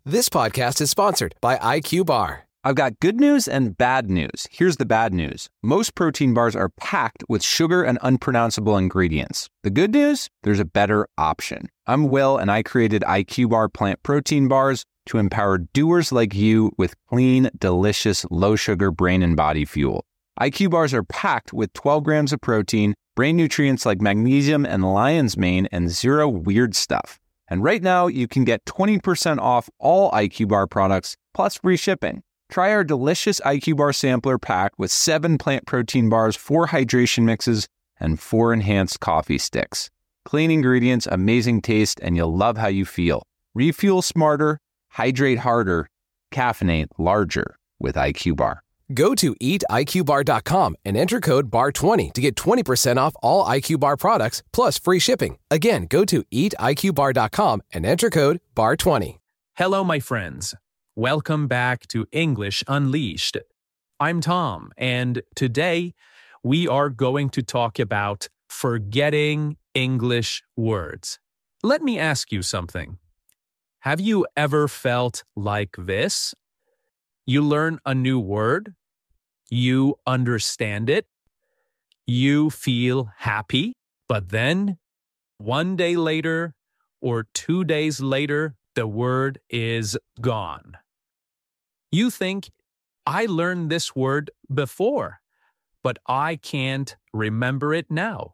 This podcast is sponsored by IQ Bar. I've got good news and bad news. Here's the bad news. Most protein bars are packed with sugar and unpronounceable ingredients. The good news? There's a better option. I'm Will, and I created IQ Bar plant protein bars to empower doers like you with clean, delicious, low-sugar brain and body fuel. IQ Bars are packed with 12 grams of protein, brain nutrients like magnesium and lion's mane, and zero weird stuff. And right now, you can get 20% off all IQ Bar products, plus free shipping. Try our delicious IQ Bar sampler pack with 7 plant protein bars, 4 hydration mixes, and 4 enhanced coffee sticks. Clean ingredients, amazing taste, and you'll love how you feel. Refuel smarter, hydrate harder, caffeinate larger with IQ Bar. Go to eatiqbar.com and enter code BAR20 to get 20% off all IQ Bar products plus free shipping. Again, go to eatiqbar.com and enter code BAR20. Hello, my friends. Welcome back to English Unleashed. I'm Tom, and today we are going to talk about forgetting English words. Let me ask you something. Have you ever felt like this? You learn a new word, you understand it, you feel happy, but then 1 day later or 2 days later, the word is gone. You think, I learned this word before, but I can't remember it now.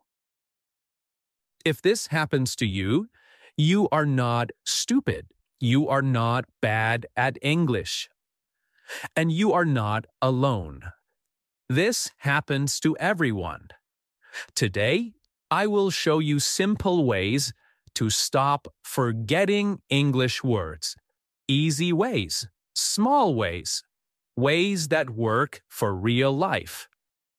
If this happens to you, you are not stupid. You are not bad at English. And you are not alone. This happens to everyone. Today, I will show you simple ways to stop forgetting English words. Easy ways, small ways, ways that work for real life.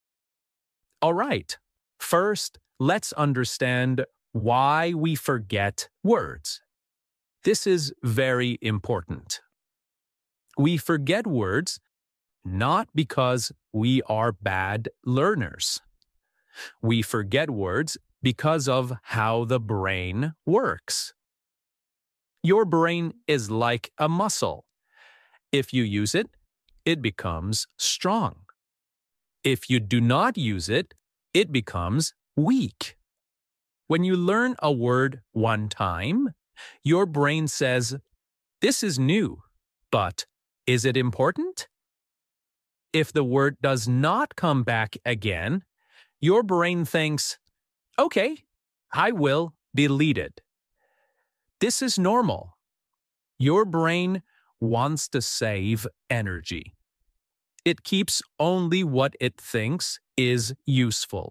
All right, first, let's understand why we forget words. This is very important. We forget words not because we are bad learners. We forget words because of how the brain works. Your brain is like a muscle. If you use it, it becomes strong. If you do not use it, it becomes weak. When you learn a word one time, your brain says, "This is new, but is it important?" If the word does not come back again, your brain thinks, "Okay, I will delete it." This is normal. Your brain wants to save energy. It keeps only what it thinks is useful.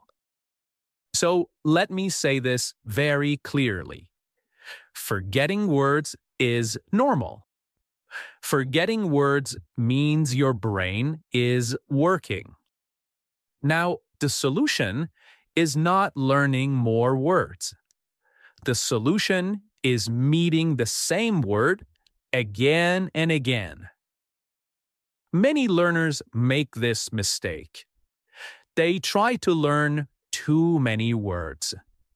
So let me say this very clearly. Forgetting words is normal. Forgetting words means your brain is working. Now, the solution is not learning more words. The solution is meeting the same word again and again. Many learners make this mistake. They try to learn too many words.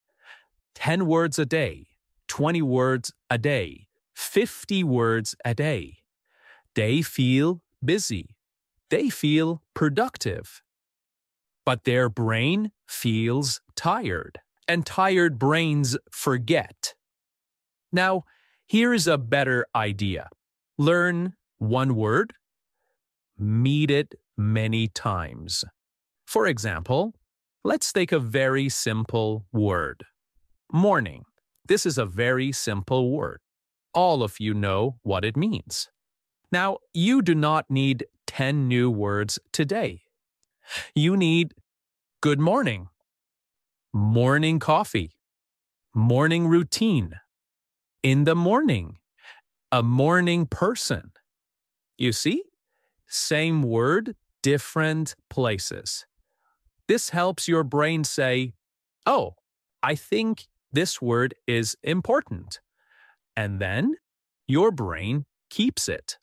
10 words a day, 20 words a day, 50 words a day. They feel busy. They feel productive. But their brain feels tired, and tired brains forget. Now, here is a better idea. Learn one word, meet it many times. For example, let's take a very simple word. Morning. This is a very simple word. All of you know what it means. Now, you do not need 10 new words today. You need good morning, morning coffee, morning routine, in the morning, a morning person. You see? Same word, different places. This helps your brain say, "Oh, I think this word is important." And then your brain keeps it.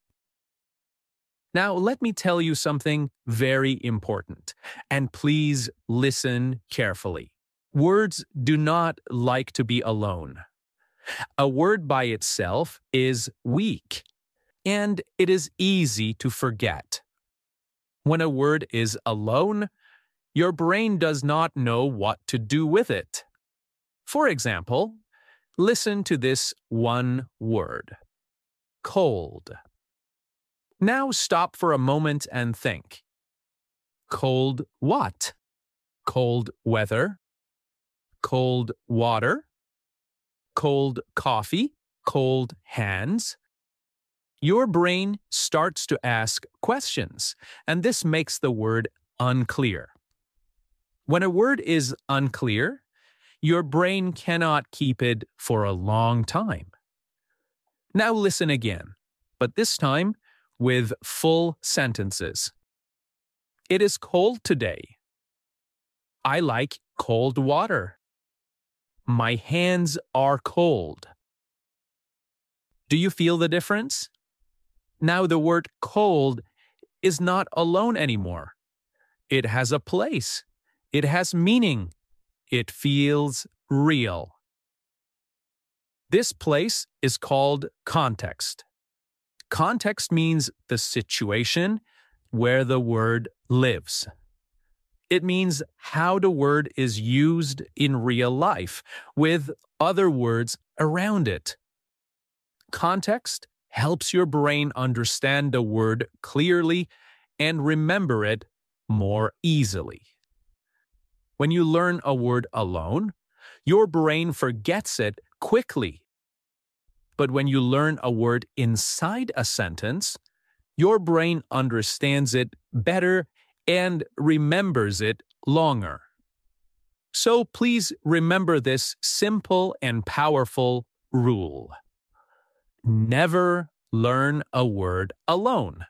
Now, let me tell you something very important, and please listen carefully. Words do not like to be alone. A word by itself is weak. and it is easy to forget. When a word is alone, your brain does not know what to do with it. For example, listen to this one word: cold. Now stop for a moment and think. Cold what? Cold weather? Cold water? Cold coffee? Cold hands? Your brain starts to ask questions, and this makes the word unclear. When a word is unclear, your brain cannot keep it for a long time. Now listen again, but this time with full sentences. It is cold today. I like cold water. My hands are cold. Do you feel the difference? Now the word cold is not alone anymore. It has a place. It has meaning. It feels real. This place is called context. Context means the situation where the word lives. It means how the word is used in real life with other words around it. Context helps your brain understand the word clearly and remember it more easily. When you learn a word alone, your brain forgets it quickly. But when you learn a word inside a sentence, your brain understands it better and remembers it longer. So please remember this simple and powerful rule. Never learn a word alone.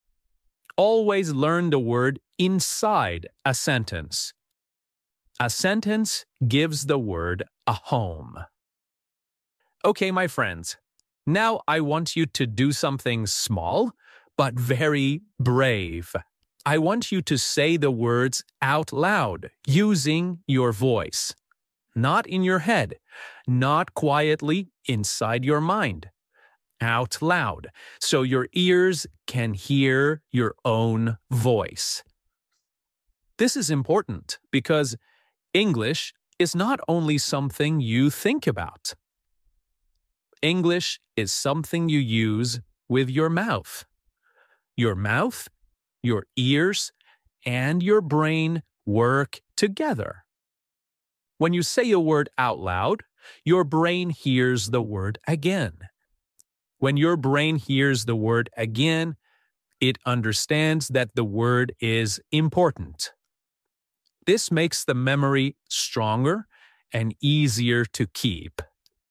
Always learn the word inside a sentence. A sentence gives the word a home. Okay, my friends, now I want you to do something small, but very brave. I want you to say the words out loud using your voice. Not in your head, not quietly inside your mind. Out loud, so your ears can hear your own voice. This is important because English is not only something you think about. English is something you use with your mouth. Your mouth, your ears, and your brain work together. When you say a word out loud, your brain hears the word again. When your brain hears the word again, it understands that the word is important. This makes the memory stronger and easier to keep.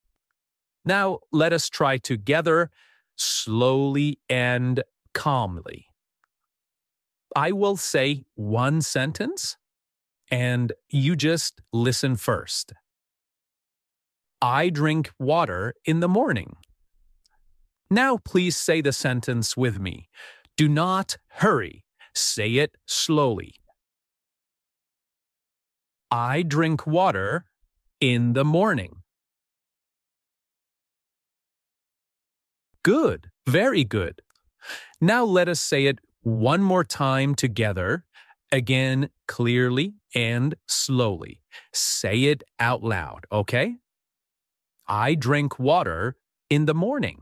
Now, let us try together, slowly and calmly. I will say one sentence, and you just listen first. I drink water in the morning. Now please say the sentence with me. Do not hurry. Say it slowly. I drink water in the morning. Good, very good. Now let us say it one more time together, again clearly and slowly. Say it out loud, okay? I drink water in the morning.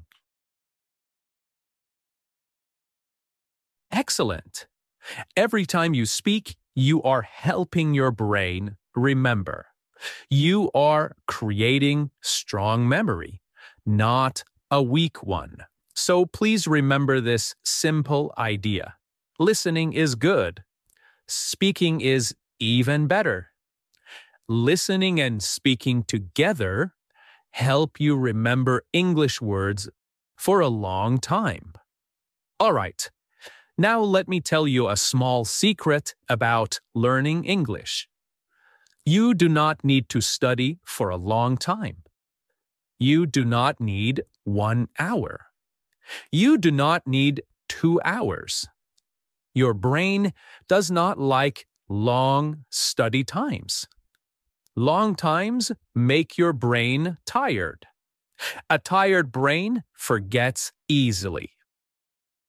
Excellent. Every time you speak, you are helping your brain remember. You are creating strong memory, not a weak one. So please remember this simple idea. Listening is good. Speaking is even better. Listening and speaking together help you remember English words for a long time. All right. Now let me tell you a small secret about learning English. You do not need to study for a long time. You do not need 1 hour. You do not need 2 hours. Your brain does not like long study times. Long times make your brain tired. A tired brain forgets easily.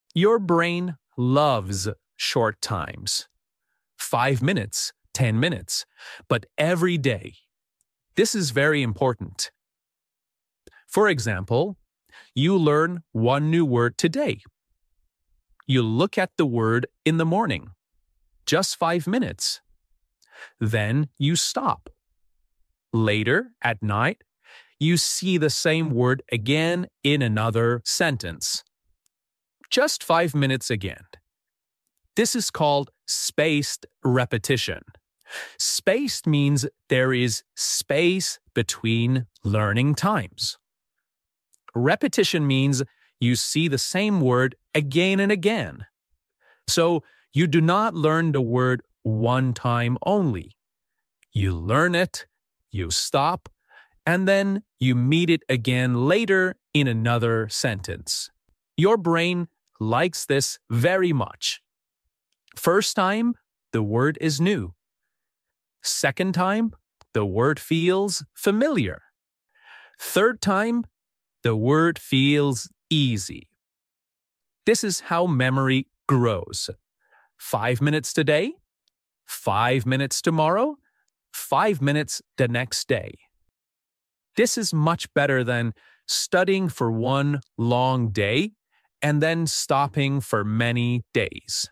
Your brain loves short times. 5 minutes, 10 minutes, but every day. This is very important. For example, you learn one new word today. You look at the word in the morning, just 5 minutes. Then you stop. Later, at night, you see the same word again in another sentence. Just 5 minutes again. This is called spaced repetition. Spaced means there is space between learning times. Repetition means you see the same word again and again. So you do not learn the word one time only. You learn it, you stop, and then you meet it again later in another sentence. Your brain likes this very much. First time, the word is new. Second time, the word feels familiar. Third time, the word feels easy. This is how memory grows. 5 minutes today, 5 minutes tomorrow, 5 minutes the next day. This is much better than studying for one long day and then stopping for many days.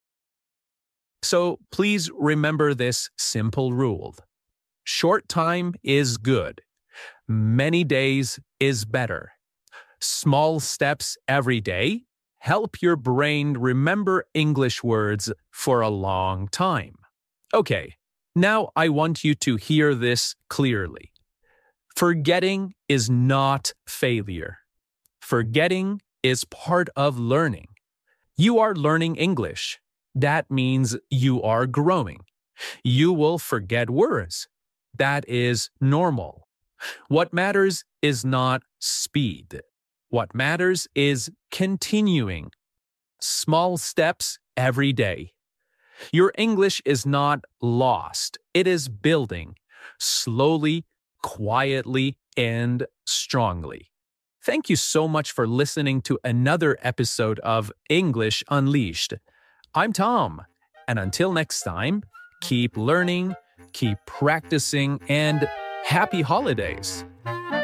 So please remember this simple rule. Short time is good. Many days is better. Small steps every day help your brain remember English words for a long time. Okay, now I want you to hear this clearly. Forgetting is not failure. Forgetting is part of learning. You are learning English. That means you are growing. You will forget words. That is normal. What matters is not speed. What matters is continuing. Small steps every day. Your English is not lost. It is building, slowly, quietly, and strongly. Thank you so much for listening to another episode of English Unleashed. I'm Tom, and until next time, keep learning, keep practicing, and happy holidays!